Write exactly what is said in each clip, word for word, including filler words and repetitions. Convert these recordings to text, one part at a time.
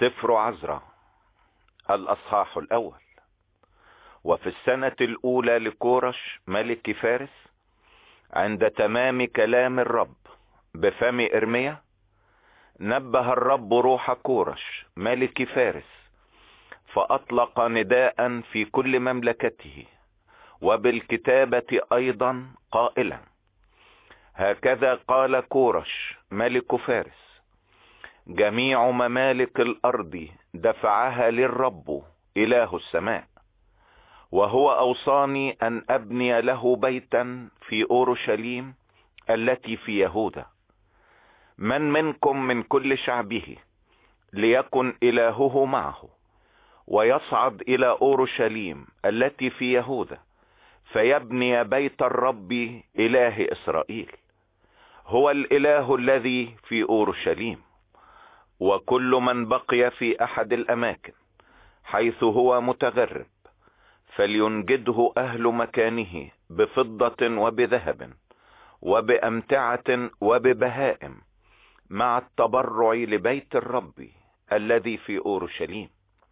سفر عزرا الأصحاح الأول. وفي السنة الأولى لكورش ملك فارس، عند تمام كلام الرب بفم إرميا، نبه الرب روح كورش ملك فارس، فأطلق نداء في كل مملكته وبالكتابة أيضا قائلا: هكذا قال كورش ملك فارس: جميع ممالك الأرض دفعها للرب إله السماء، وهو أوصاني أن أبني له بيتا في أورشليم التي في يهوذا. من منكم من كل شعبه ليكن إلهه معه، ويصعد إلى أورشليم التي في يهوذا، فيبني بيت الرب إله إسرائيل. هو الإله الذي في أورشليم. وكل من بقي في أحد الأماكن حيث هو متغرب، فلينجده أهل مكانه بفضة وبذهب وبأمتعة وببهائم، مع التبرع لبيت الرب الذي في أورشليم.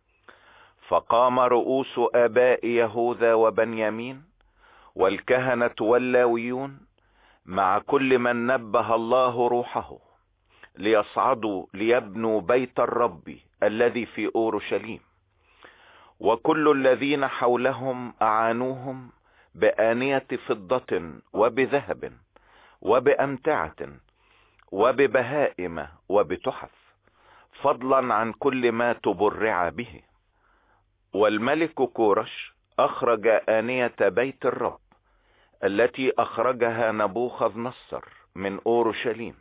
فقام رؤوس آباء يهوذا وبنيامين والكهنة واللاويون مع كل من نبه الله روحه، ليصعدوا ليبنوا بيت الرب الذي في أورشليم. وكل الذين حولهم أعانوهم بآنية فضة وبذهب وبأمتعة وببهائم وبتحف، فضلا عن كل ما تبرع به. والملك كورش أخرج آنية بيت الرب التي أخرجها نبوخذ نصر من أورشليم،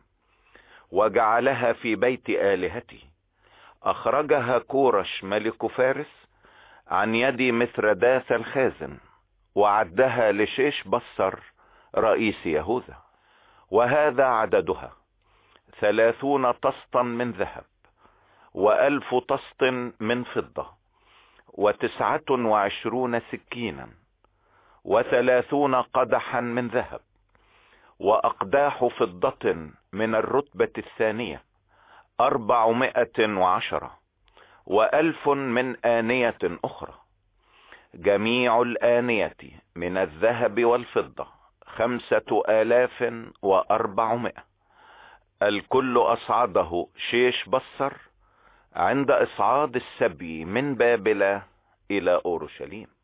وجعلها في بيت آلهته. أخرجها كورش ملك فارس عن يد مثرداث الخازن، وعدها لشيش بصر رئيس يهوذا. وهذا عددها: ثلاثون طسطا من ذهب، وألف طسط من فضة، وتسعة وعشرون سكينا، وثلاثون قدحا من ذهب، وأقداح فضة من الرتبة الثانية أربعمائة وعشرة، وألف من آنية أخرى. جميع الآنية من الذهب والفضة خمسة آلاف وأربعمائة. الكل أصعده شيش بصر عند إصعاد السبي من بابل إلى أورشليم.